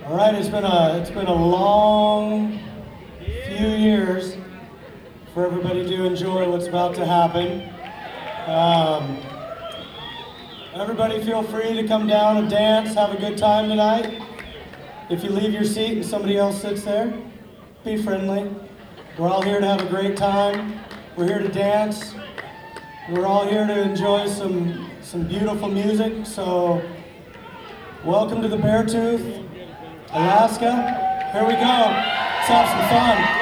All right, it's been a long few years for everybody to enjoy what's about to happen. Everybody feel free to come down and dance, have a good time tonight. If you leave your seat and somebody else sits there, be friendly. We're all here to have a great time. We're here to dance. We're all here to enjoy some beautiful music. So welcome to the Beartooth, Alaska. Here we go. Let's have some fun.